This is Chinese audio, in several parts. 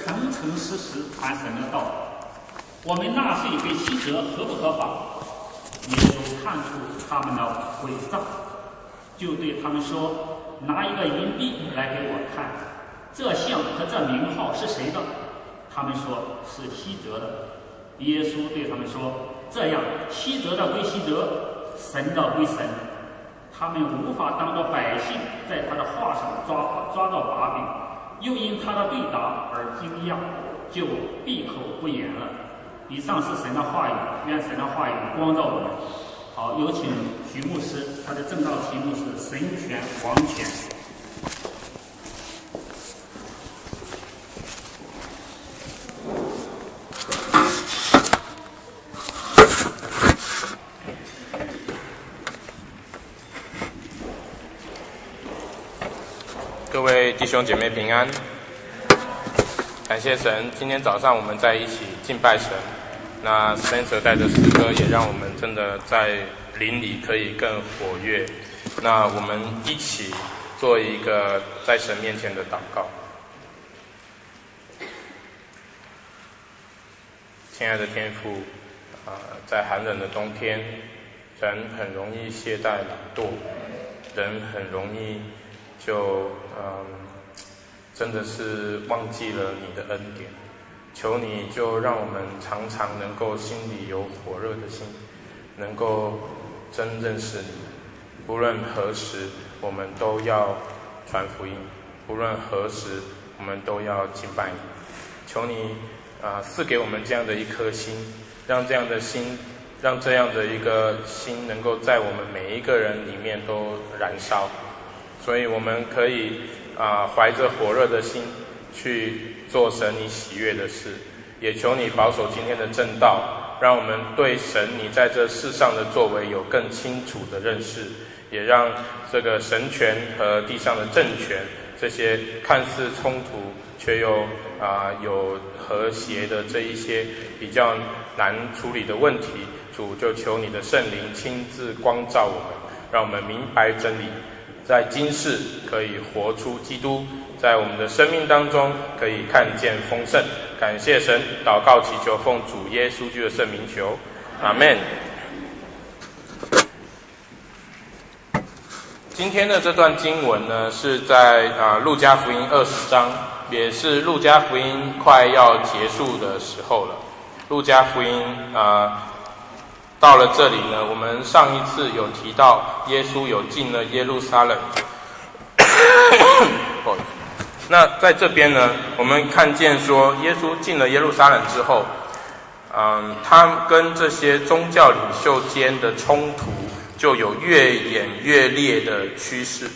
诚诚实实传神的道。我们纳税给希泽合不合法？耶稣看出他们的伪造，就对他们说：拿一个银币来给我看，这像和这名号是谁的？他们说是希泽的。耶稣对他们说：这样，希泽的归希泽，神的归神。他们无法当着百姓在他的话上抓到把柄，又因他的对答而惊讶，就闭口不言了。以上是神的话语，愿神的话语光照我们。好，有请徐牧师，他的正道题目是神权王权。 各位弟兄姐妹平安，感谢神，今天早上我们在一起敬拜神。那Spencer带着诗歌，也让我们真的在灵里可以更活跃。那我们一起做一个在神面前的祷告。亲爱的天父，在寒冷的冬天，人很容易懈怠懒惰，人很容易就真的是忘记了你的恩典。求你就让我们常常能够心里有火热的心，能够真认识你。不论何时我们都要传福音，不论何时我们都要敬拜你。求你赐给我们这样的一颗心，让这样的一个心能够在我们每一个人里面都燃烧，所以我们可以怀着火热的心去做神你喜悦的事。也求你保守今天的正道，让我们对神你在这世上的作为有更清楚的认识，也让这个神权和地上的政权这些看似冲突却又有和谐的这一些比较难处理的问题，主就求你的圣灵亲自光照我们，让我们明白真理，在今世可以活出基督，在我们的生命当中可以看见丰盛。感谢神，祷告祈求奉主耶稣基督的圣名求，阿们。今天的这段经文呢，是在路加福音20章，也是路加福音快要结束的时候了。路加福音到了这里呢，我们上一次有提到耶稣有进了耶路撒冷。那在这边呢，我们看见说耶稣进了耶路撒冷之后，他跟这些宗教领袖间的冲突就有越演越烈的趋势。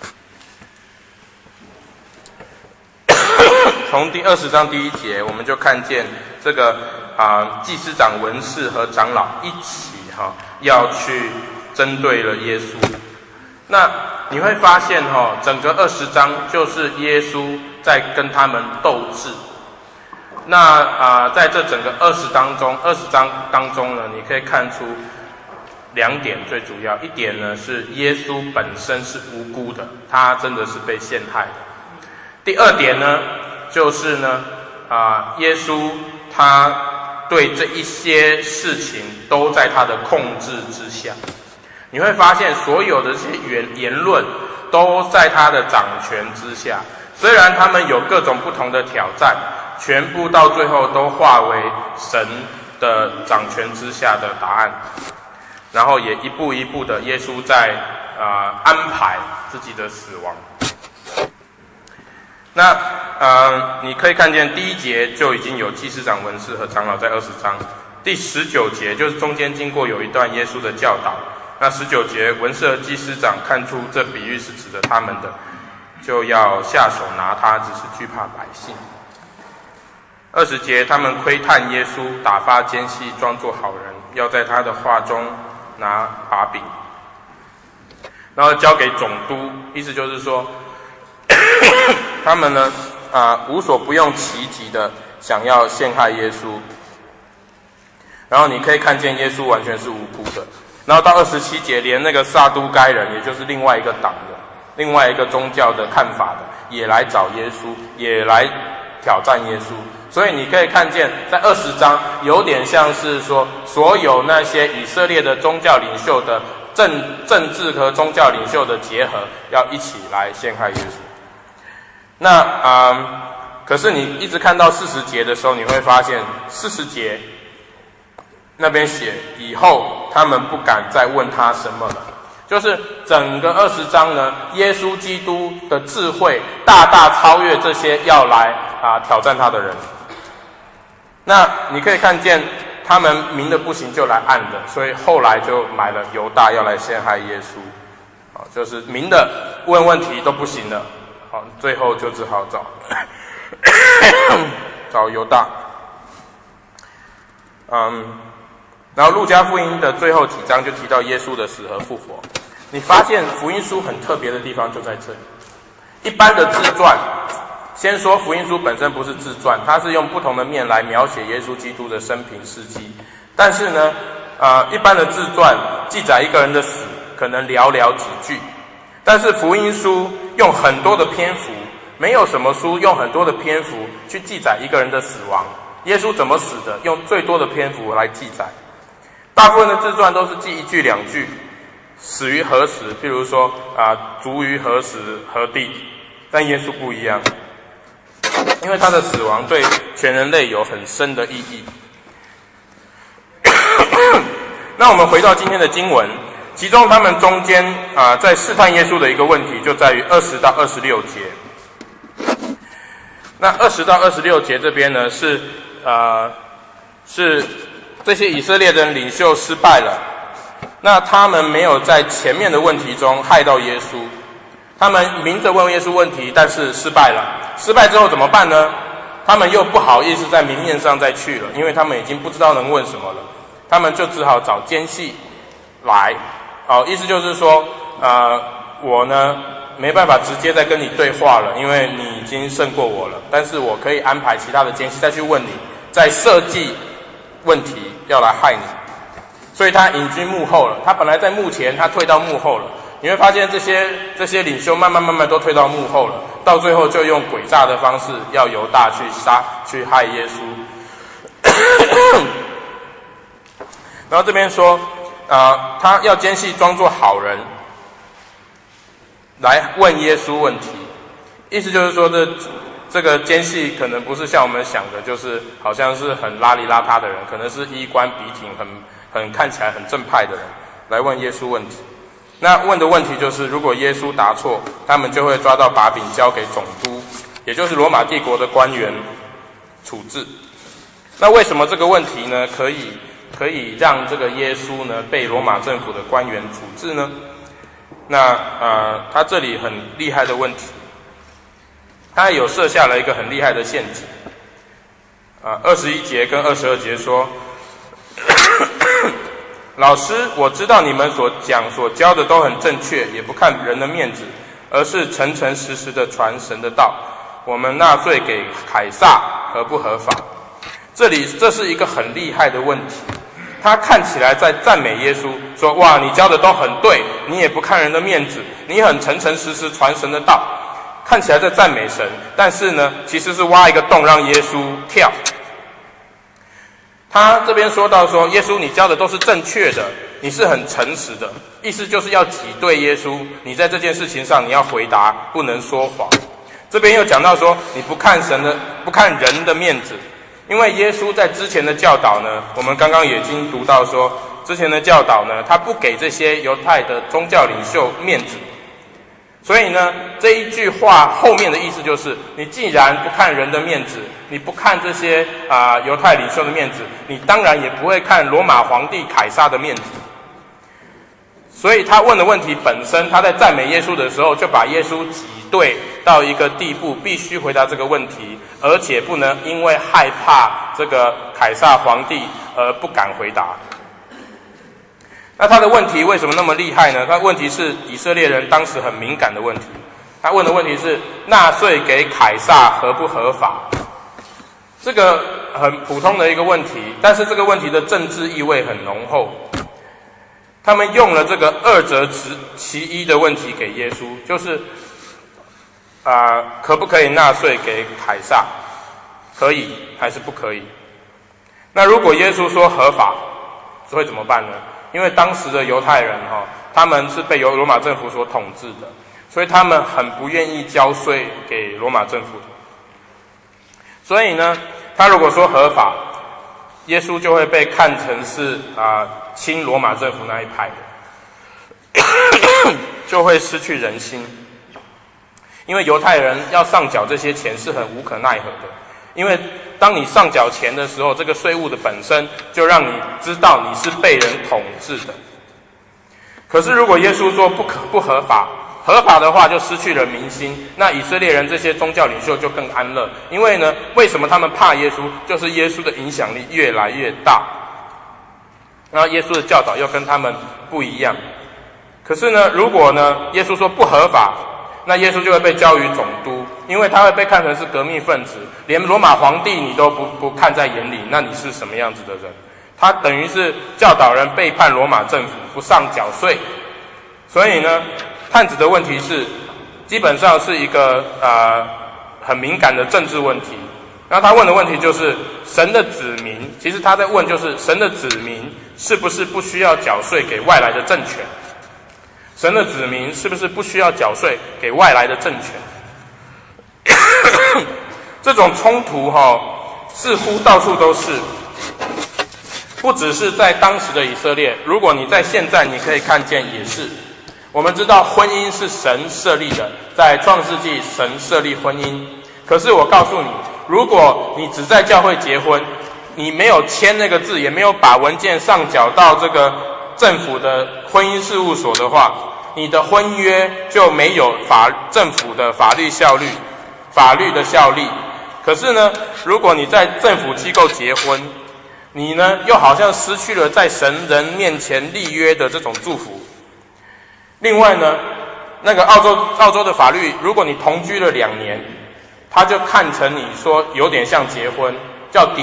从第20章第1节，我们就看见这个祭司长、文士和长老一起要去针对了耶稣。那你会发现整个20章就是耶稣在跟他们斗智。那在这整个20章当中呢，你可以看出2点最主要。一点呢是耶稣本身是无辜的，他真的是被陷害的。第2点呢就是呢耶稣他对这一些事情都在他的控制之下。你会发现所有的这些言论都在他的掌权之下，虽然他们有各种不同的挑战，全部到最后都化为神的掌权之下的答案，然后也一步一步的耶稣在安排自己的死亡。那你可以看见第1节就已经有祭司长、文士和长老在20章，第19节就是中间经过有一段耶稣的教导。那19节，文士和祭司长看出这比喻是指着他们的，就要下手拿他，只是惧怕百姓。20节，他们窥探耶稣，打发奸细，装作好人，要在他的话中拿把柄，然后交给总督，意思就是说他们呢无所不用其极的想要陷害耶稣。然后你可以看见耶稣完全是无辜的。然后到27节，连那个撒都该人，也就是另外一个党的、另外一个宗教的看法的，也来找耶稣，也来挑战耶稣。所以你可以看见，在20章有点像是说，所有那些以色列的宗教领袖的政治和宗教领袖的结合，要一起来陷害耶稣。那可是你一直看到40节的时候，你会发现40节那边写以后他们不敢再问他什么了。就是整个20章呢，耶稣基督的智慧大大超越这些要来挑战他的人。那你可以看见他们明的不行就来暗的，所以后来就买了犹大要来陷害耶稣。就是明的问问题都不行了，最后就只好找犹大。然后路加福音的最后几章就提到耶稣的死和复活。你发现福音书很特别的地方就在这里。一般的自传，先说福音书本身不是自传，它是用不同的面来描写耶稣基督的生平事迹。但是呢，一般的自传记载一个人的死，可能寥寥几句。但是福音书用很多的篇幅，没有什么书用很多的篇幅去记载一个人的死亡。耶稣怎么死的，用最多的篇幅来记载。大部分的自传都是记1句2句，死于何时，譬如说卒于何时何地。但耶稣不一样，因为他的死亡对全人类有很深的意义。那我们回到今天的经文，其中他们中间在试探耶稣的一个问题，就在于20到26节。那20到26节这边呢，是这些以色列人领袖失败了。那他们没有在前面的问题中害到耶稣，他们明着问耶稣问题，但是失败了。失败之后怎么办呢？他们又不好意思在明面上再去了，因为他们已经不知道能问什么了。他们就只好找奸细来，意思就是说，我呢没办法直接再跟你对话了，因为你已经胜过我了。但是我可以安排其他的奸细再去问你，再设计问题要来害你。所以他隐居幕后了。他本来在幕前，他退到幕后了。你会发现这些领袖慢慢都退到幕后了，到最后就用诡诈的方式要犹大去害耶稣。然后这边说，他要奸细装作好人来问耶稣问题，意思就是说这个奸细可能不是像我们想的，就是好像是很邋里邋遢的人，可能是衣冠笔挺、很看起来很正派的人来问耶稣问题。那问的问题就是，如果耶稣答错，他们就会抓到把柄交给总督，也就是罗马帝国的官员处置。那为什么这个问题呢可以让这个耶稣呢被罗马政府的官员处置呢？那他这里很厉害的问题，他有设下了一个很厉害的陷阱。21节跟22节说，老师，我知道你们所教的都很正确，也不看人的面子，而是诚诚实实的传神的道。我们纳税给凯撒合不合法？这是一个很厉害的问题。他看起来在赞美耶稣，说哇，你教的都很对，你也不看人的面子，你很诚诚实实传神的道，看起来在赞美神，但是呢，其实是挖一个洞让耶稣跳。他这边说到说，耶稣你教的都是正确的，你是很诚实的，意思就是要挤兑耶稣，你在这件事情上你要回答，不能说谎。这边又讲到说，你不看人的面子，因为耶稣在之前的教导呢，我们刚刚也已经读到说，之前的教导呢，他不给这些犹太的宗教领袖面子。所以呢，这一句话后面的意思就是，你既然不看人的面子，你不看这些犹太领袖的面子，你当然也不会看罗马皇帝凯撒的面子。所以他问的问题本身，他在赞美耶稣的时候，就把耶稣挤兑到一个地步，必须回答这个问题，而且不能因为害怕这个凯撒皇帝而不敢回答。那他的问题为什么那么厉害呢？他的问题是以色列人当时很敏感的问题。他问的问题是，纳税给凯撒合不合法？这个很普通的一个问题，但是这个问题的政治意味很浓厚。他们用了这个二者其一的问题给耶稣，就是可不可以纳税给凯撒？ 可以还是不可以？那如果耶稣说合法，会怎么办呢？因为当时的犹太人他们是被罗马政府所统治的，所以他们很不愿意交税给罗马政府的。所以呢，他如果说合法，耶稣就会被看成是亲罗马政府那一派的，就会失去人心。因为犹太人要上缴这些钱是很无可奈何的，因为当你上缴钱的时候，这个税务的本身就让你知道你是被人统治的。可是如果耶稣说不合法，合法的话就失去了民心，那以色列人这些宗教领袖就更安乐。因为呢，为什么他们怕耶稣？就是耶稣的影响力越来越大，然后耶稣的教导又跟他们不一样。可是呢，如果呢耶稣说不合法，那耶稣就会被交于总督，因为他会被看成是革命分子，连罗马皇帝你都不看在眼里，那你是什么样子的人？他等于是教导人背叛罗马政府，不上缴税。所以呢，探子的问题是基本上是一个很敏感的政治问题。然后他问的问题就是神的子民，其实他在问就是神的子民是不是不需要缴税给外来的政权？神的子民是不是不需要缴税给外来的政权？这种冲突似乎到处都是，不只是在当时的以色列，如果你在现在你可以看见也是。我们知道婚姻是神设立的，在创世纪神设立婚姻。可是我告诉你，如果你只在教会结婚，你没有签那个字，也没有把文件上缴到这个政府的婚姻事务所的话，你的婚约就没有政府的法律的效力。可是呢，如果你在政府机构结婚，你呢又好像失去了在神人面前立约的这种祝福。另外呢，那个澳洲的法律，如果你同居了2年，他就看成你说有点像结婚，叫 de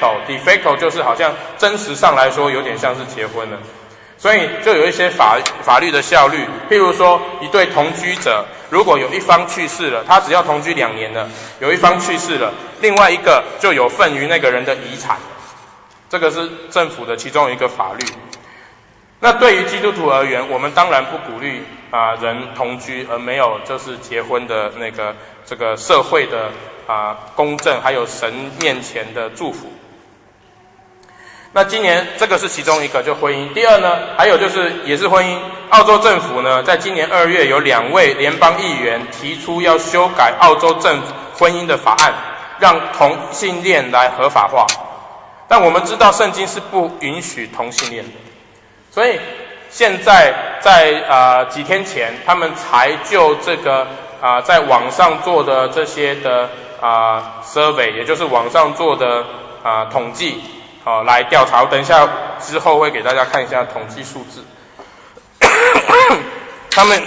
facto 就是好像真实上来说有点像是结婚了。所以就有一些法律的效率，譬如说一对同居者，如果有一方去世了，他只要同居2年了，有一方去世了，另外一个就有份于那个人的遗产，这个是政府的其中一个法律。那对于基督徒而言，我们当然不鼓励人同居而没有就是结婚的这个社会的公正，还有神面前的祝福。那今年这个是其中一个，就婚姻。第二呢，还有就是也是婚姻。澳洲政府呢，在今年2月有2位联邦议员提出要修改澳洲政府婚姻的法案，让同性恋来合法化。但我们知道圣经是不允许同性恋的，所以现在在几天前，他们才就这个在网上做的这些的survey， 也就是网上做的统计。来调查，我等一下之后会给大家看一下统计数字。他们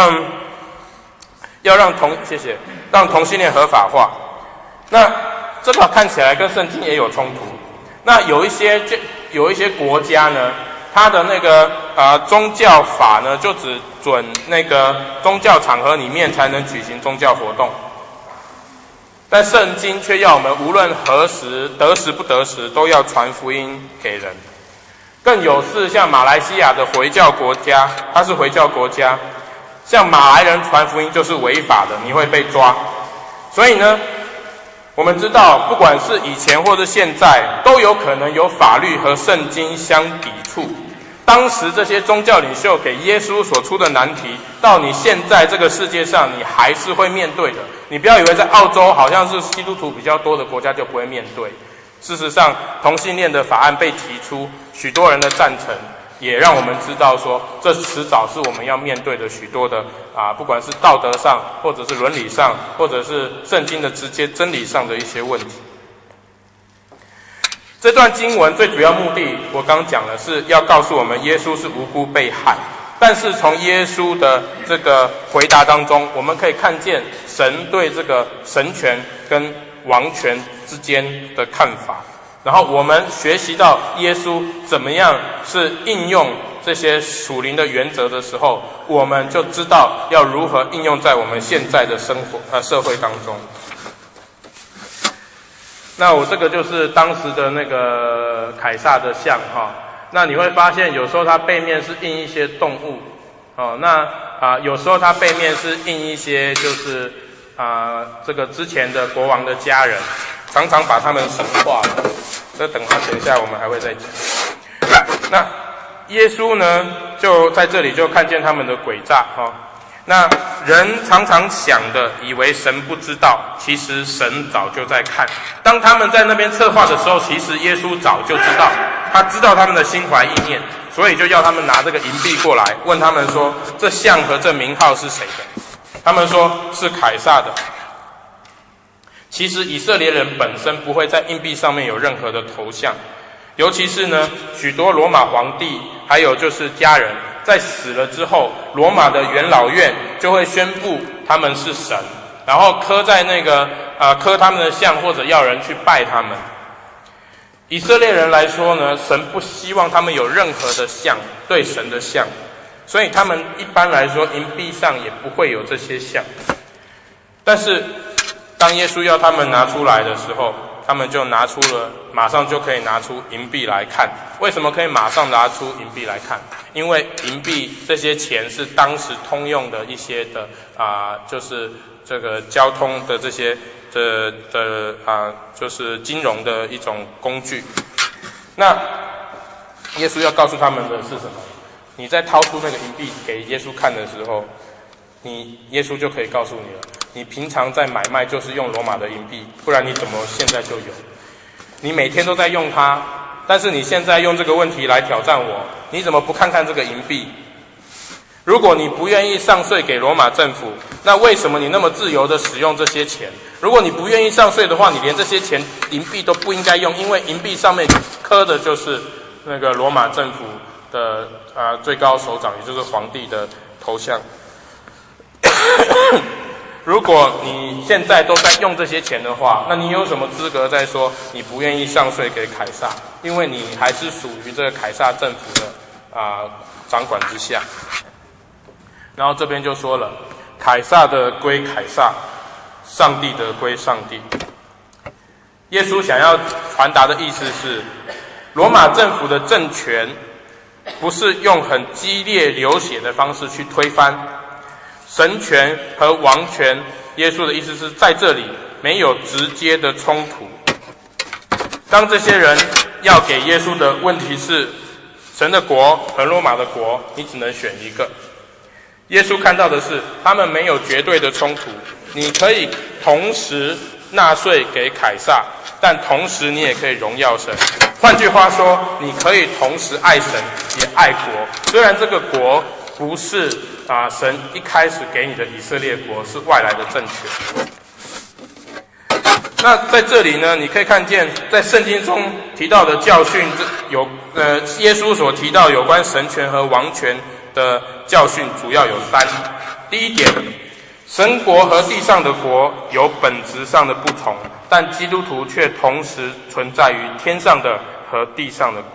要让同性恋合法化，那这个看起来跟圣经也有冲突。那有一些国家呢，它的那个宗教法呢，就只准那个宗教场合里面才能举行宗教活动。但圣经却要我们无论何时得时不得时都要传福音给人。更有是像马来西亚的回教国家，它是回教国家，向马来人传福音就是违法的，你会被抓。所以呢，我们知道不管是以前或是现在，都有可能有法律和圣经相抵触。当时这些宗教领袖给耶稣所出的难题，到你现在这个世界上你还是会面对的。你不要以为在澳洲好像是基督徒比较多的国家就不会面对。事实上，同性恋的法案被提出，许多人的赞成，也让我们知道说，这迟早是我们要面对的许多的不管是道德上，或者是伦理上，或者是圣经的直接真理上的一些问题。这段经文最主要目的，我刚讲了，是要告诉我们耶稣是无辜被害。但是从耶稣的这个回答当中，我们可以看见神对这个神权跟王权之间的看法。然后我们学习到耶稣怎么样是应用这些属灵的原则的时候，我们就知道要如何应用在我们现在的社会当中。 那我这个就是当时的那个凯撒的像哈。那你会发现，有时候它背面是印一些动物，哦，那有时候它背面是印一些就是这个之前的国王的家人，常常把他们神化了。这等一下我们还会再讲。那耶稣呢，就在这里就看见他们的诡诈哈。那人常常想的，以为神不知道，其实神早就在看。当他们在那边策划的时候，其实耶稣早就知道，他知道他们的心怀意念，所以就要他们拿这个银币过来，问他们说：这像和这名号是谁的？他们说是凯撒的。其实以色列人本身不会在硬币上面有任何的头像，尤其是呢，许多罗马皇帝还有就是家人，在死了之后，罗马的元老院就会宣布他们是神，然后刻在那个刻他们的像，或者要人去拜他们。以色列人来说呢，神不希望他们有任何的像，对神的像，所以他们一般来说银币上也不会有这些像。但是当耶稣要他们拿出来的时候，他们就拿出了，马上就可以拿出银币来看。为什么可以马上拿出银币来看？因为银币这些钱是当时通用的一些的就是这个交通的这些就是金融的一种工具。那耶稣要告诉他们的是什么？你在掏出那个银币给耶稣看的时候，耶稣就可以告诉你了。你平常在买卖就是用罗马的银币，不然你怎么现在就有？你每天都在用它，但是你现在用这个问题来挑战我，你怎么不看看这个银币？如果你不愿意上税给罗马政府，那为什么你那么自由的使用这些钱？如果你不愿意上税的话，你连这些钱银币都不应该用，因为银币上面刻的就是那个罗马政府的最高首长，也就是皇帝的头像。如果你现在都在用这些钱的话，那你有什么资格再说你不愿意上税给凯撒？因为你还是属于这个凯撒政府的掌管之下。然后这边就说了，凯撒的归凯撒，上帝的归上帝。耶稣想要传达的意思是，罗马政府的政权不是用很激烈流血的方式去推翻。神权和王权，耶稣的意思是在这里没有直接的冲突。当这些人要给耶稣的问题是神的国和罗马的国，你只能选一个。耶稣看到的是他们没有绝对的冲突，你可以同时纳税给凯撒，但同时你也可以荣耀神。换句话说，你可以同时爱神也爱国，虽然这个国不是神一开始给你的以色列国，是外来的政权。那在这里呢，你可以看见在圣经中提到的教训，耶稣所提到有关神权和王权的教训主要有3。第一点，神国和地上的国有本质上的不同，但基督徒却同时存在于天上的和地上的国。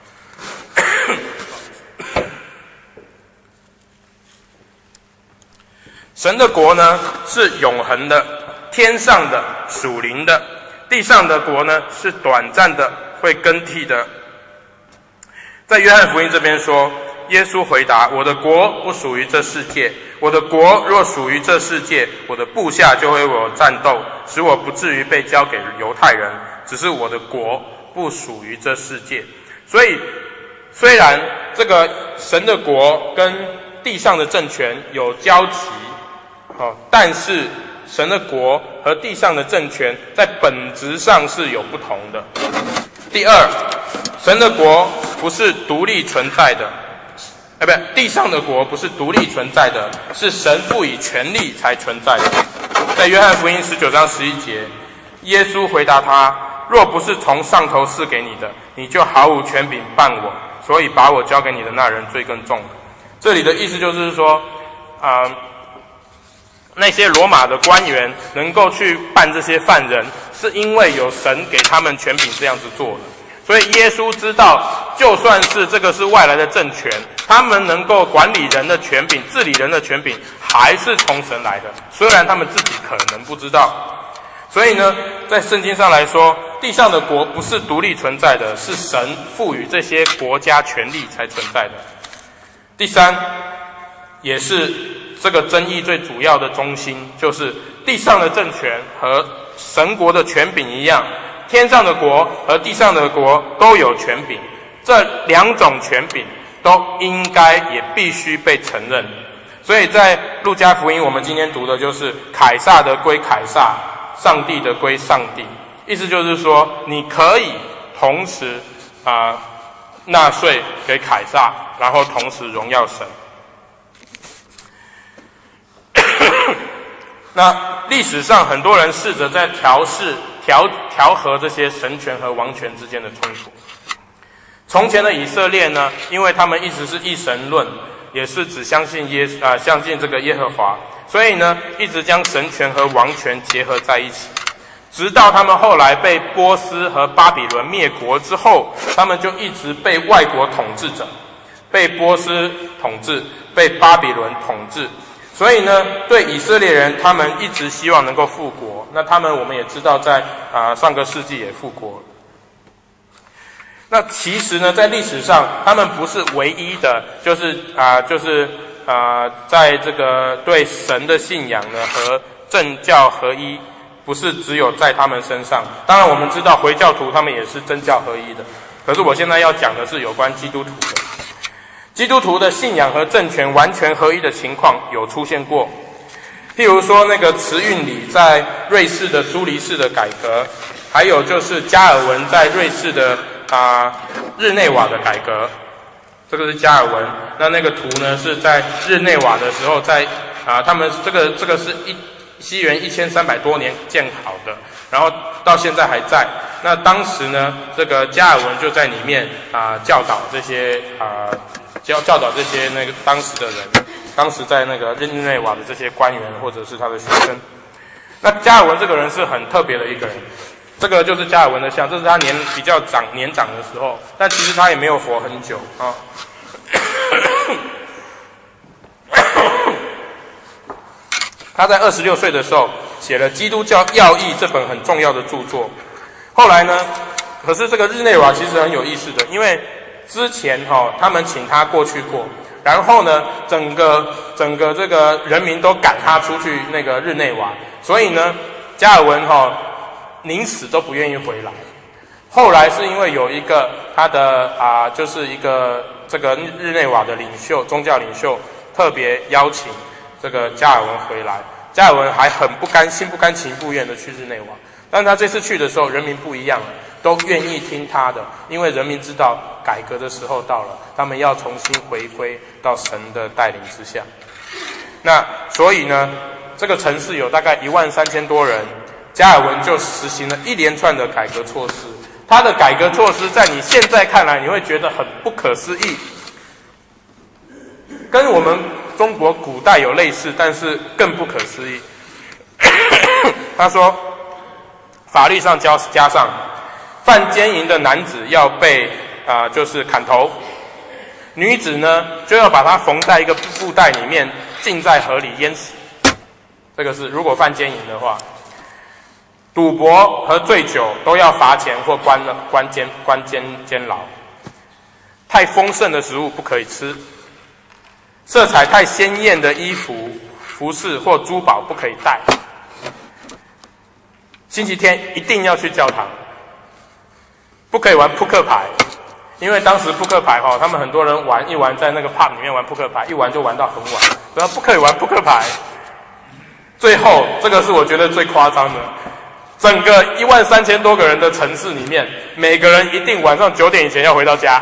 神的国呢是永恒的，天上的属灵的，地上的国呢是短暂的，会更替的。在约翰福音这边说，耶稣回答：我的国不属于这世界，我的国若属于这世界，我的部下就会为我战斗，使我不至于被交给犹太人。只是我的国不属于这世界。所以虽然这个神的国跟地上的政权有交集，但是神的国和地上的政权在本质上是有不同的。第二，神的国不是独立存在的，地上的国不是独立存在的，是神赋予权力才存在的。在约翰福音19章11节，耶稣回答他：若不是从上头赐给你的，你就毫无权柄办我，所以把我交给你的那人罪更重了。这里的意思就是说那些罗马的官员能够去办这些犯人，是因为有神给他们权柄这样子做的。所以耶稣知道，就算是这个是外来的政权，他们能够管理人的权柄、治理人的权柄，还是从神来的，虽然他们自己可能不知道。所以呢，在圣经上来说， 地上的国不是独立存在的，是神赋予这些国家权力才存在的。第三，也是这个争议最主要的中心，就是地上的政权和神国的权柄一样，天上的国和地上的国都有权柄，这两种权柄都应该也必须被承认。所以在路加福音我们今天读的就是凯撒的归凯撒，上帝的归上帝。意思就是说，你可以同时纳税给凯撒，然后同时荣耀神。那历史上很多人试着在调和这些神权和王权之间的冲突。从前的以色列呢，因为他们一直是一神论，也是只相信这个耶和华，所以呢，一直将神权和王权结合在一起。直到他们后来被波斯和巴比伦灭国之后，他们就一直被外国统治着，被波斯统治，被巴比伦统治。所以呢，对以色列人，他们一直希望能够复国。那我们也知道在上个世纪也复国。那其实呢，在历史上，他们不是唯一的，在这个对神的信仰呢和政教合一，不是只有在他们身上。当然，我们知道回教徒他们也是政教合一的。可是我现在要讲的是有关基督徒的。基督徒的信仰和政权完全合一的情况有出现过，譬如说那个慈运理在瑞士的苏黎世的改革，还有就是加尔文在瑞士的日内瓦的改革，这个是加尔文。那个图呢是在日内瓦的时候，在他们这个是西元1300多年建好的，然后到现在还在。那当时呢，这个加尔文就在里面教导这些教导这些当时的人，当时在那个日内瓦的这些官员或者是他的学生。那加尔文这个人是很特别的一个人，这个就是加尔文的像，这是他比较年长的时候，但其实他也没有活很久啊。他在26岁的时候写了《基督教要义》这本很重要的著作。后来呢，可是这个日内瓦其实很有意思的，因为之前他们请他过去过，然后呢，整个这个人民都赶他出去那个日内瓦，所以呢，加尔文宁死都不愿意回来。后来是因为有一个他的就是一个这个日内瓦的宗教领袖特别邀请这个加尔文回来，加尔文还很心不甘情不愿的去日内瓦。但他这次去的时候，人民不一样了，都愿意听他的，因为人民知道改革的时候到了，他们要重新回归到神的带领之下。那所以呢，这个城市有大概13000多人，加尔文就实行了一连串的改革措施。他的改革措施在你现在看来，你会觉得很不可思议，跟我们中国古代有类似，但是更不可思议。他说，法律上加上犯奸淫的男子要被就是砍头，女子呢就要把它缝在一个布袋里面，浸在河里淹死。这个是如果犯奸淫的话。赌博和醉酒都要罚钱或关监牢。太丰盛的食物不可以吃，色彩太鲜艳的衣服、服饰或珠宝不可以戴。星期天一定要去教堂，不可以玩扑克牌，因为当时扑克牌他们很多人一玩在那个 pub 里面玩扑克牌，一玩就玩到很晚，然后不可以玩扑克牌。最后这个是我觉得最夸张的，整个13000多个人的城市里面，每个人一定晚上9点以前要回到家。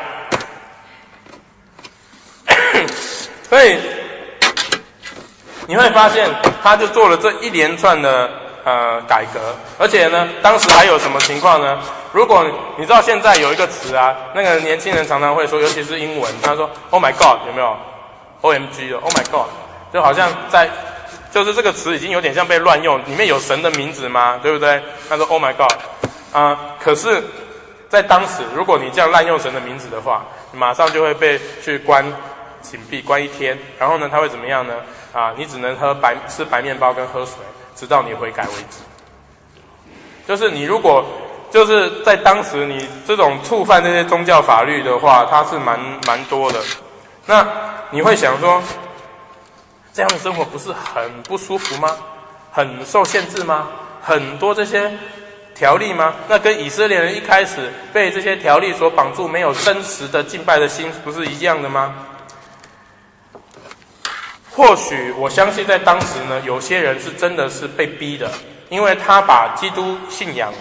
所以你会发现，他就做了这一连串的改革，而且呢，当时还有什么情况呢？如果你知道现在有一个词那个年轻人常常会说，尤其是英文，他说 "Oh my God" 有没有 ？OMG 了 ，Oh my God， 就好像就是这个词已经有点像被乱用，里面有神的名字吗？对不对？他说 "Oh my God"， 可是，在当时，如果你这样滥用神的名字的话，你马上就会被去紧闭关1天，然后呢，他会怎么样呢？你只能吃白面包跟喝水，直到你悔改为止。就是你如果就是在当时你这种触犯这些宗教法律的话，它是蛮多的。那你会想说，这样的生活不是很不舒服吗？很受限制吗？很多这些条例吗？那跟以色列人一开始被这些条例所绑住，没有真实的敬拜的心，不是一样的吗？或许我相信在当时呢，有些人是真的是被逼的，因为他把基督信仰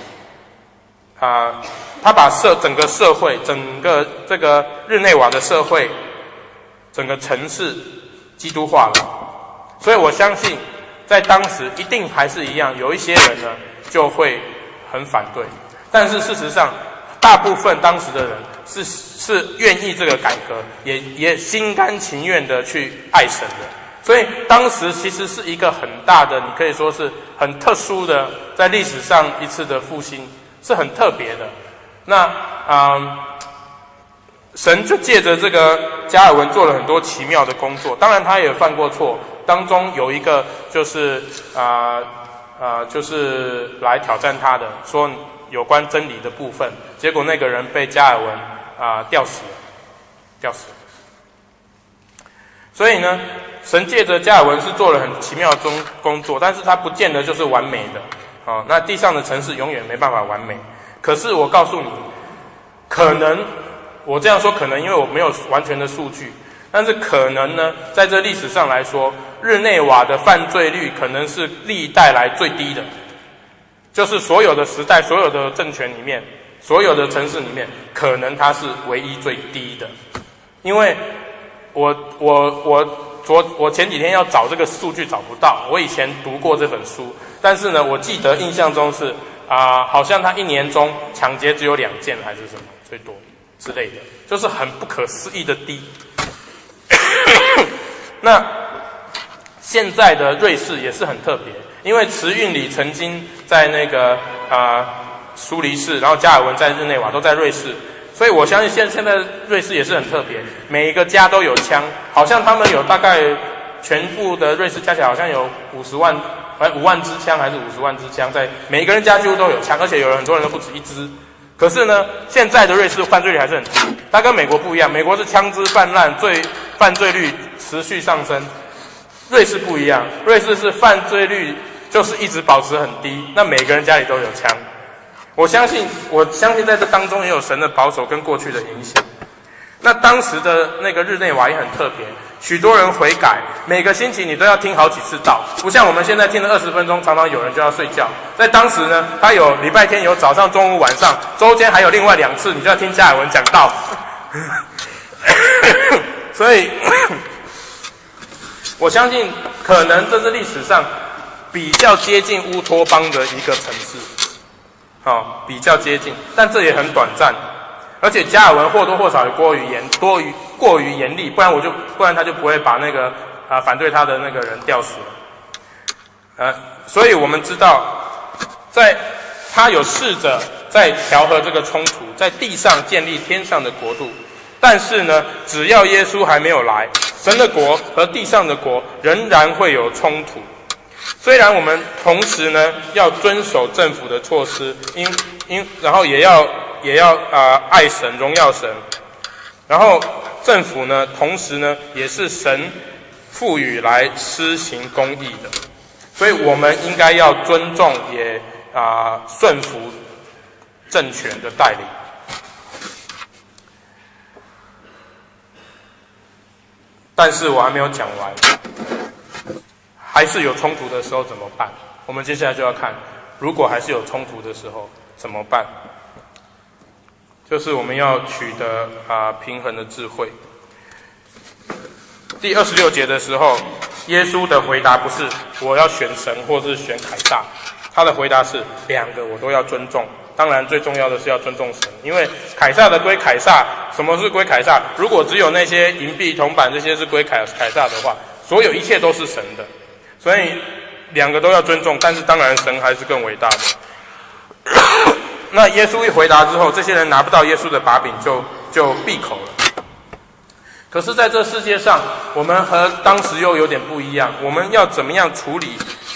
他把整个社会，整个这个日内瓦的社会，整个城市基督化了。所以我相信在当时一定还是一样，有一些人呢就会很反对，但是事实上大部分当时的人是愿意这个改革，也心甘情愿的去爱神的。所以当时其实是一个很大的，你可以说是很特殊的，在历史上一次的复兴，是很特别的。那神就借着这个加尔文做了很多奇妙的工作，当然他也犯过错，当中有一个就是就是来挑战他的，说有关真理的部分，结果那个人被加尔文吊死了。所以呢，神借着加尔文是做了很奇妙的工作，但是他不见得就是完美的。那地上的城市永远没办法完美。可是我告诉你，可能我这样说可能因为我没有完全的数据，但是可能呢，在这历史上来说，日内瓦的犯罪率可能是历代来最低的，就是所有的时代、所有的政权里面、所有的城市里面，可能它是唯一最低的。因为我前几天要找这个数据找不到，我以前读过这本书，但是呢，我记得印象中是好像他一年中抢劫只有2件还是什么最多之类的，就是很不可思议的低。那现在的瑞士也是很特别，因为慈运里曾经在那个苏黎世，然后加尔文在日内瓦都在瑞士。所以我相信现在瑞士也是很特别，每一个家都有枪，好像他们有大概全部的瑞士加起来好像有5万支枪还是50万支枪，在每一个人家几乎都有枪，而且有很多人都不止一支。可是呢，现在的瑞士犯罪率还是很低，它跟美国不一样，美国是枪支泛滥，犯罪率持续上升，瑞士不一样，瑞士是犯罪率就是一直保持很低，那每个人家里都有枪。我相信在这当中也有神的保守跟过去的影响。那当时的那个日内瓦也很特别，许多人悔改，每个星期你都要听好几次道，不像我们现在听了20分钟，常常有人就要睡觉。在当时呢，他有礼拜天有早上、中午、晚上，周间还有另外2次，你就要听加尔文讲道。所以我相信可能这是历史上比较接近乌托邦的一个城市。比较接近，但这也很短暂，而且加尔文或多或少有过于严厉，不然他就不会把那个反对他的那个人吊死了。所以我们知道，他有试着在调和这个冲突，在地上建立天上的国度，但是呢，只要耶稣还没有来，神的国和地上的国仍然会有冲突。虽然我们同时呢要遵守政府的措施，然后也要爱神、荣耀神，然后政府呢同时呢也是神赋予来施行公义的，所以我们应该要尊重也顺服政权的带领。但是我还没有讲完。还是有冲突的时候怎么办？我们接下来就要看，如果还是有冲突的时候怎么办？就是我们要取得平衡的智慧。第26节的时候，耶稣的回答不是我要选神或是选凯撒，他的回答是2个我都要尊重。当然最重要的是要尊重神，因为凯撒的归凯撒。什么是归凯撒？如果只有那些银币铜板这些是归凯撒的话，所有一切都是神的。所以2个都要尊重，但是当然神还是更伟大的。那耶稣一回答之后，这些人拿不到耶稣的把柄就闭口了。可是在这世界上，我们和当时又有点不一样，我们要怎么样处理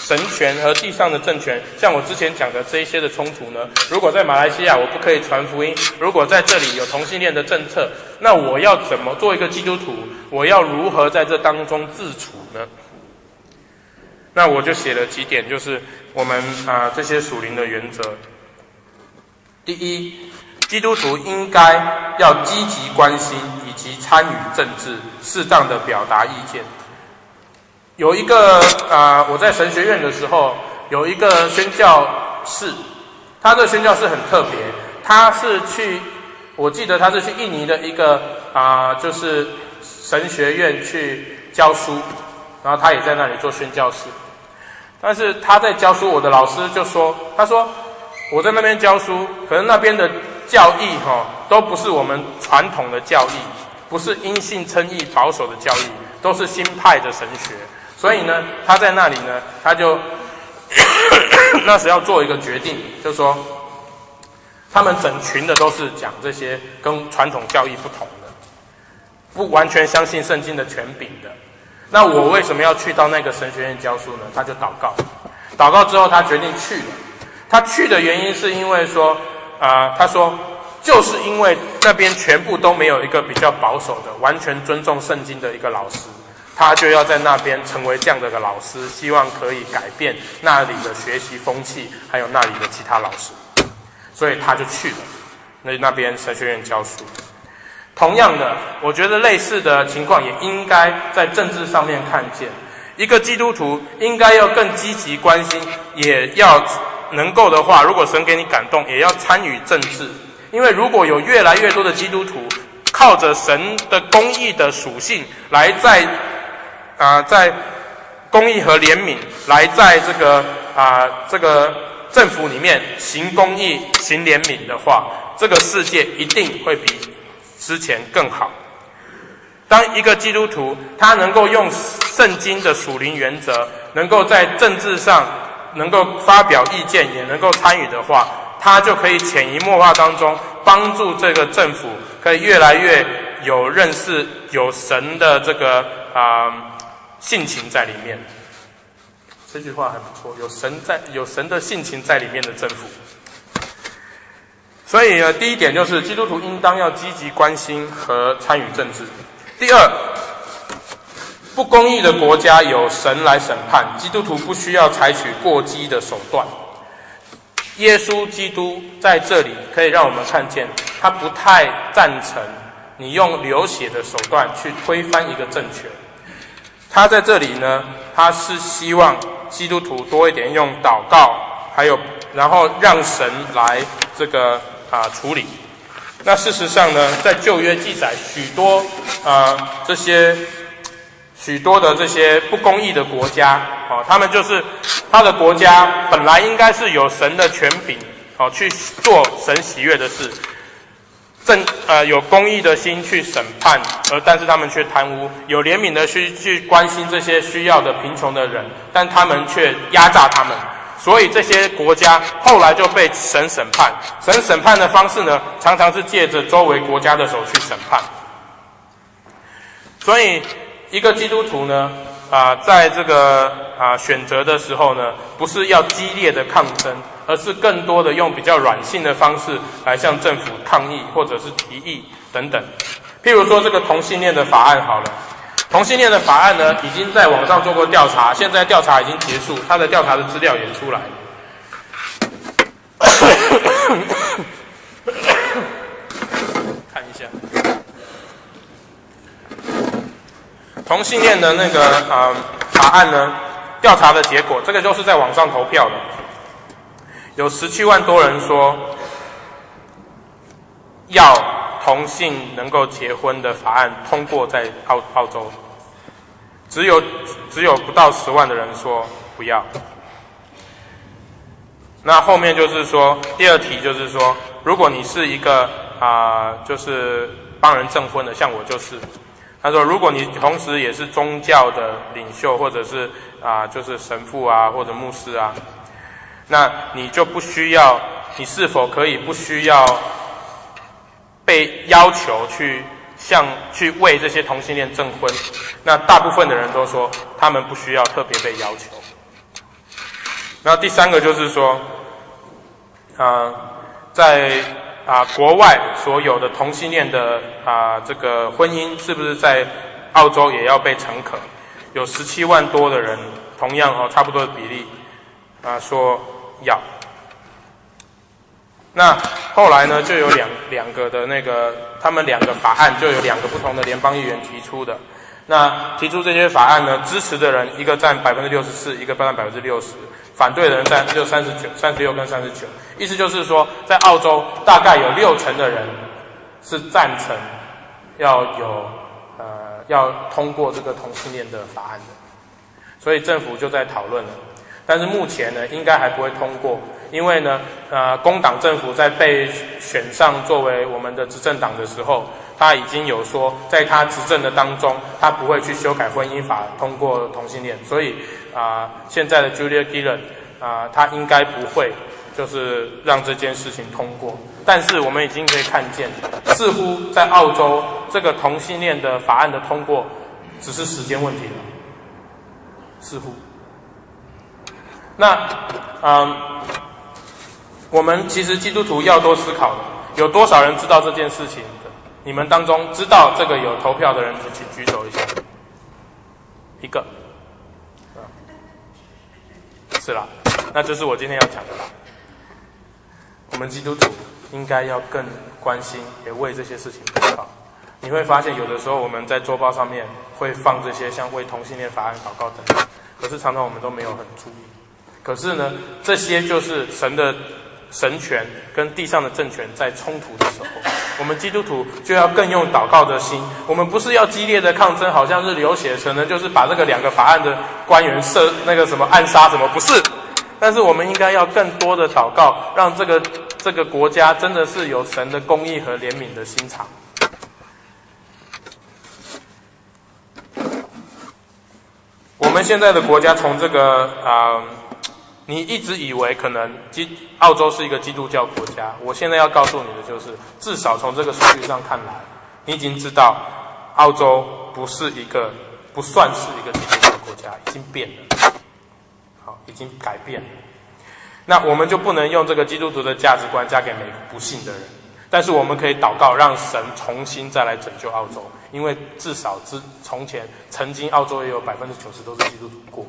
神权和地上的政权，像我之前讲的这一些的冲突呢？如果在马来西亚我不可以传福音，如果在这里有同性恋的政策，那我要怎么做一个基督徒？我要如何在这当中自处呢？那我就写了几点，就是我们这些属灵的原则。第一，基督徒应该要积极关心以及参与政治，适当的表达意见。有一个我在神学院的时候，有一个宣教士，他这个宣教士很特别，我记得他是去印尼的一个就是神学院去教书，然后他也在那里做宣教士。但是他在教书，我的老师就说，他说我在那边教书，可能那边的教义都不是我们传统的教义，不是因信称义保守的教义，都是新派的神学。所以呢，他在那里呢，他就那时要做一个决定，就是说他们整群的都是讲这些跟传统教义不同的，不完全相信圣经的权柄的。那我为什么要去到那个神学院教书呢？他就祷告之后他决定去了。他去的原因是因为说他说就是因为那边全部都没有一个比较保守的完全尊重圣经的一个老师，他就要在那边成为这样的一个老师，希望可以改变那里的学习风气，还有那里的其他老师，所以他就去了那边神学院教书。同样的，我觉得类似的情况也应该在政治上面看见。一个基督徒应该要更积极关心，也要能够的话，如果神给你感动，也要参与政治。因为如果有越来越多的基督徒靠着神的公义的属性来在公义和怜悯来在这个政府里面行公义行怜悯的话，这个世界一定会比之前更好。当一个基督徒他能够用圣经的属灵原则，能够在政治上能够发表意见，也能够参与的话，他就可以潜移默化当中帮助这个政府可以越来越有认识有神的这个性情在里面。这句话还不错，有神的性情在里面的政府。所以呢，第一点就是基督徒应当要积极关心和参与政治。第二，不公义的国家有神来审判，基督徒不需要采取过激的手段。耶稣基督在这里可以让我们看见，他不太赞成你用流血的手段去推翻一个政权。他在这里呢，他是希望基督徒多一点用祷告，然后让神来这个处理。那事实上呢，在旧约记载许多的这些不公义的国家，他们就是他的国家本来应该是有神的权柄，去做神喜悦的事，有公义的心去审判，但是他们却贪污；有怜悯的去关心这些需要的贫穷的人，但他们却压榨他们。所以这些国家后来就被神审判。神审判的方式呢，常常是借着周围国家的手去审判。所以一个基督徒呢，在这个选择的时候呢，不是要激烈的抗争，而是更多的用比较软性的方式来向政府抗议或者是提议等等。譬如说这个同性恋的法案好了，同性恋的法案呢，已经在网上做过调查，现在调查已经结束，他的调查的资料也出来了。看一下同性恋的那个法案呢，调查的结果，这个就是在网上投票的，有17万多人说要同性能够结婚的法案通过在澳洲，只有不到10万的人说不要。那后面就是说，第二题就是说，如果你是一个就是帮人证婚的，像我就是，他说如果你同时也是宗教的领袖，或者是就是神父或者牧师那你就不需要，你是否可以不需要被要求去为这些同性恋证婚？那大部分的人都说他们不需要特别被要求。 然后第三个就是说，在国外所有的同性恋的这个婚姻，是不是在澳洲也要被承可？有17万多的人，同样差不多的比例说要。那后来呢，就有两个的那个，他们2个法案就有2个不同的联邦议员提出的。那提出这些法案呢，支持的人一个占64%，一个占60%，反对的人占就36跟39%。意思就是说，在澳洲大概有60%的人是赞成要通过这个同性恋的法案的，所以政府就在讨论了。但是目前呢，应该还不会通过，因为呢，工党政府在被选上作为我们的执政党的时候，他已经有说，在他执政的当中，他不会去修改婚姻法，通过同性恋。所以现在的 Julia Gillard 他应该不会就是让这件事情通过。但是我们已经可以看见，似乎在澳洲这个同性恋的法案的通过只是时间问题了，似乎。那我们其实基督徒要多思考的，有多少人知道这件事情的？你们当中知道这个有投票的人，请举手一下。一个，是啦，那就是我今天要讲的啦。我们基督徒应该要更关心，也为这些事情祷告。你会发现，有的时候我们在周报上面会放这些像为同性恋法案祷告等等，可是常常我们都没有很注意。可是呢，这些就是神的神权跟地上的政权在冲突的时候，我们基督徒就要更用祷告的心。我们不是要激烈的抗争，好像是流血成呢，就是把这个2个法案的官员暗杀什么，不是。但是我们应该要更多的祷告，让这个国家真的是有神的公义和怜悯的心肠。我们现在的国家从这个你一直以为可能澳洲是一个基督教国家，我现在要告诉你的就是，至少从这个数据上看来，你已经知道澳洲不算是一个基督教国家，已经变了，好，已经改变了。那我们就不能用这个基督徒的价值观加给每个不信的人，但是我们可以祷告，让神重新再来拯救澳洲，因为至少从前曾经澳洲也有90%都是基督徒过。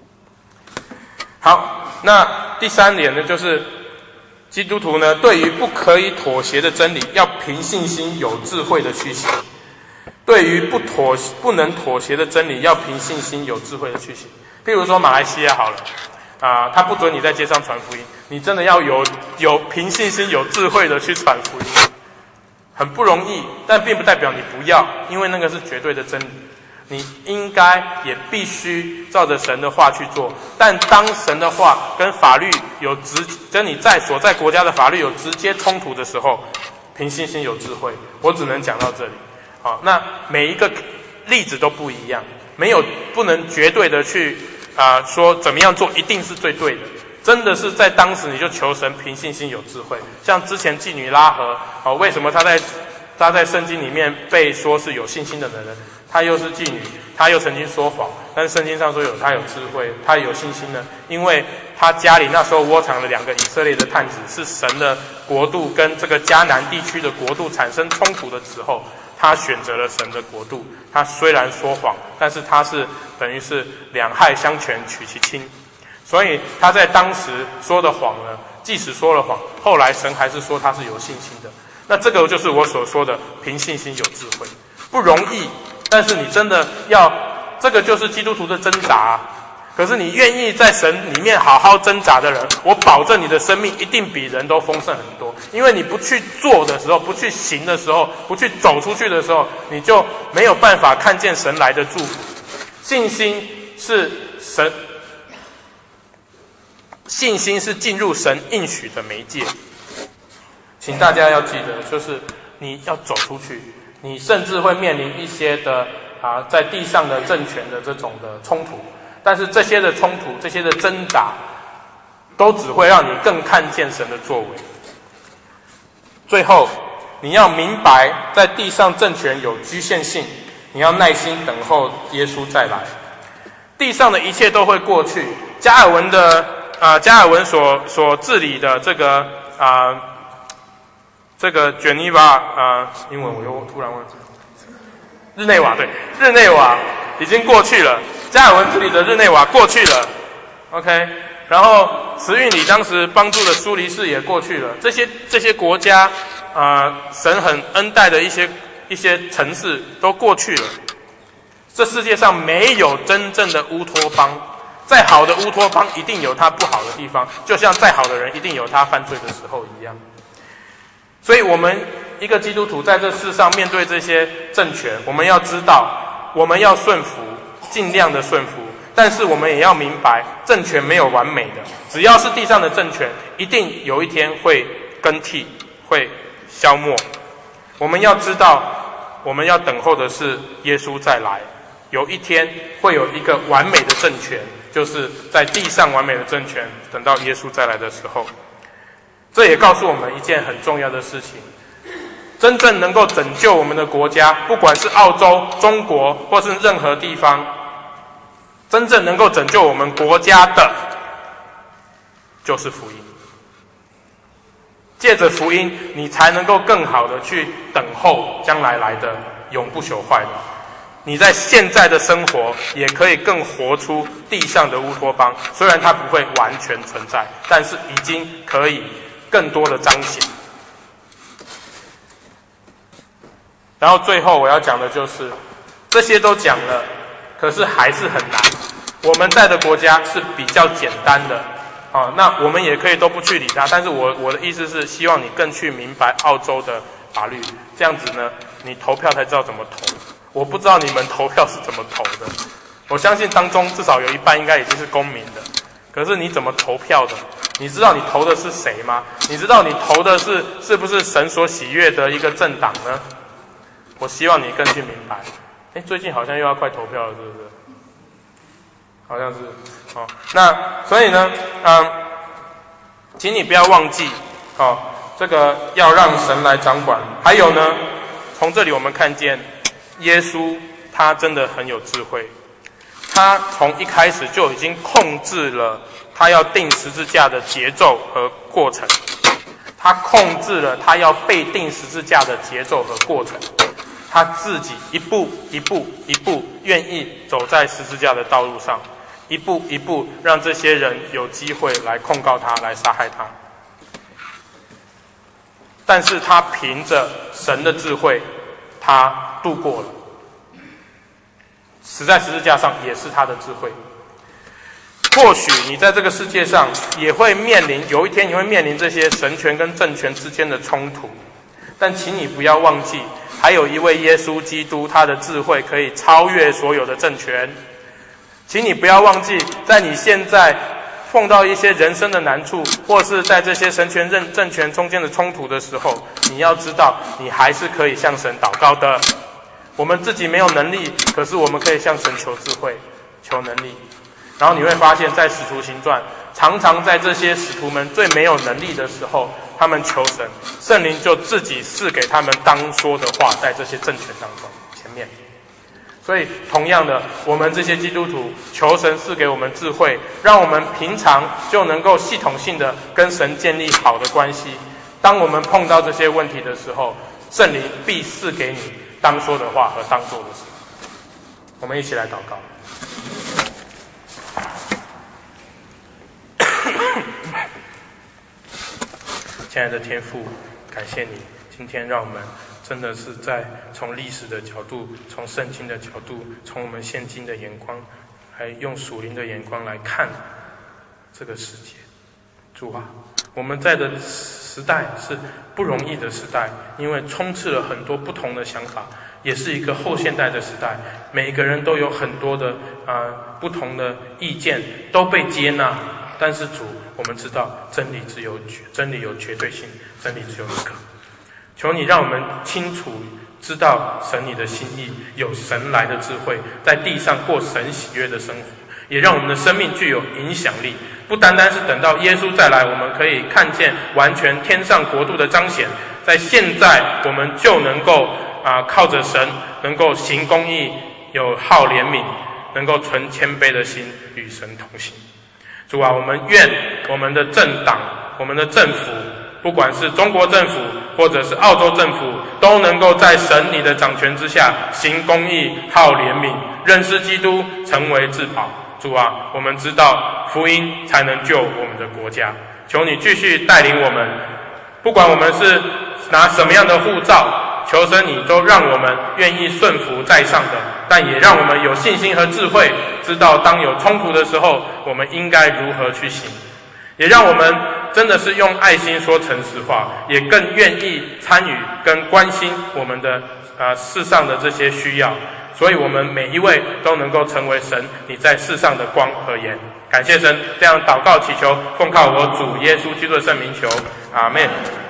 好，那第3点呢，就是基督徒呢，对于不可以妥协的真理，要凭信心有智慧的去行。对于不能妥协的真理，要凭信心有智慧的去行。譬如说马来西亚好了，他不准你在街上传福音，你真的要有凭信心有智慧的去传福音，很不容易，但并不代表你不要，因为那个是绝对的真理。你应该也必须照着神的话去做，但当神的话跟法律跟你所在国家的法律有直接冲突的时候，凭信心有智慧。我只能讲到这里。好，那每一个例子都不一样，不能绝对的去说怎么样做一定是最对的。真的是在当时你就求神凭信心有智慧。像之前妓女拉合，为什么她在圣经里面被说是有信心的人？她又是妓女，她又曾经说谎，但是圣经上说她有智慧，她有信心呢，因为她家里那时候窝藏了2个以色列的探子，是神的国度跟这个迦南地区的国度产生冲突的时候，她选择了神的国度。她虽然说谎，但是她是等于是2害相权取其轻，所以她在当时说的谎呢，即使说了谎，后来神还是说她是有信心的。那这个就是我所说的凭信心有智慧，不容易。但是你真的这个就是基督徒的挣扎。可是你愿意在神里面好好挣扎的人，我保证你的生命一定比人都丰盛很多。因为你不去做的时候，不去行的时候，不去走出去的时候，你就没有办法看见神来的祝福。信心是进入神应许的媒介。请大家要记得，就是你要走出去，你甚至会面临一些的在地上的政权的这种的冲突，但是这些的冲突，这些的挣扎，都只会让你更看见神的作为。最后，你要明白，在地上政权有局限性，你要耐心等候耶稣再来。地上的一切都会过去。加尔文的加尔文所治理的这个卷尼瓦英文我又突然忘记日内瓦，对，日内瓦已经过去了，加尔文治理的日内瓦过去了 ，OK， 然后慈运里当时帮助的苏黎世也过去了，这些国家神很恩待的一些城市都过去了。这世界上没有真正的乌托邦，再好的乌托邦一定有它不好的地方，就像再好的人一定有他犯罪的时候一样。所以我们一个基督徒在这世上面对这些政权，我们要知道，我们要顺服，尽量的顺服，但是我们也要明白，政权没有完美的，只要是地上的政权，一定有一天会更替，会消没。我们要知道，我们要等候的是耶稣再来。有一天会有一个完美的政权，就是在地上完美的政权，等到耶稣再来的时候。这也告诉我们一件很重要的事情，真正能够拯救我们的国家，不管是澳洲、中国或是任何地方，真正能够拯救我们国家的就是福音。借着福音，你才能够更好的去等候将来来的永不朽坏的。你在现在的生活也可以更活出地上的乌托邦，虽然它不会完全存在，但是已经可以更多的彰显。然后最后我要讲的就是这些都讲了，可是还是很难。我们在的国家是比较简单的那我们也可以都不去理它，但是我的意思是希望你更去明白澳洲的法律，这样子呢你投票才知道怎么投。我不知道你们投票是怎么投的，我相信当中至少有一半应该已经是公民的，可是你怎么投票的？你知道你投的是谁吗？你知道你投的是不是神所喜悦的一个政党呢？我希望你更去明白。最近好像又要快投票了，是不是？好像是那所以呢请你不要忘记这个要让神来掌管。还有呢，从这里我们看见耶稣他真的很有智慧，他从一开始就已经控制了他要钉十字架的节奏和过程，他控制了他要被钉十字架的节奏和过程，他自己一步一步一步愿意走在十字架的道路上，一步一步让这些人有机会来控告他，来杀害他。但是他凭着神的智慧，他度过了，死在十字架上也是他的智慧。或许你在这个世界上也会有一天你会面临这些神权跟政权之间的冲突，但请你不要忘记，还有一位耶稣基督，他的智慧可以超越所有的政权。请你不要忘记，在你现在碰到一些人生的难处，或是在这些神权政权中间的冲突的时候，你要知道你还是可以向神祷告的。我们自己没有能力，可是我们可以向神求智慧，求能力。然后你会发现在使徒行传，常常在这些使徒们最没有能力的时候，他们求神，圣灵就自己赐给他们当说的话，在这些政权当中前面。所以同样的，我们这些基督徒求神赐给我们智慧，让我们平常就能够系统性的跟神建立好的关系。当我们碰到这些问题的时候，圣灵必赐给你当说的话和当做的事。我们一起来祷告。亲爱的天父，感谢你今天让我们真的是在从历史的角度，从圣经的角度，从我们现今的眼光，来用属灵的眼光来看这个世界。主啊，我们在的时代是不容易的时代，因为充斥了很多不同的想法，也是一个后现代的时代，每一个人都有很多的不同的意见都被接纳。但是主，我们知道真理有绝对性，真理只有一个。求你让我们清楚知道神你的心意，有神来的智慧，在地上过神喜悦的生活，也让我们的生命具有影响力。不单单是等到耶稣再来，我们可以看见完全天上国度的彰显，在现在我们就能够靠着神，能够行公义，有好怜悯，能够存谦卑的心与神同行。 主啊，我们愿我们的政党、我们的政府，不管是中国政府或者是澳洲政府，都能够在神你的掌权之下行公义、好怜悯，认识基督，成为至宝。主啊，我们知道福音才能救我们的国家，求你继续带领我们，不管我们是拿什么样的护照，求神你都让我们愿意顺服在上的，但也让我们有信心和智慧，知道当有冲突的时候，我们应该如何去行，也让我们真的是用爱心说诚实话，也更愿意参与跟关心我们的世上的这些需要，所以我们每一位都能够成为神你在世上的光和盐。感谢神，这样祷告祈求，奉靠我主耶稣基督的圣名求，阿们。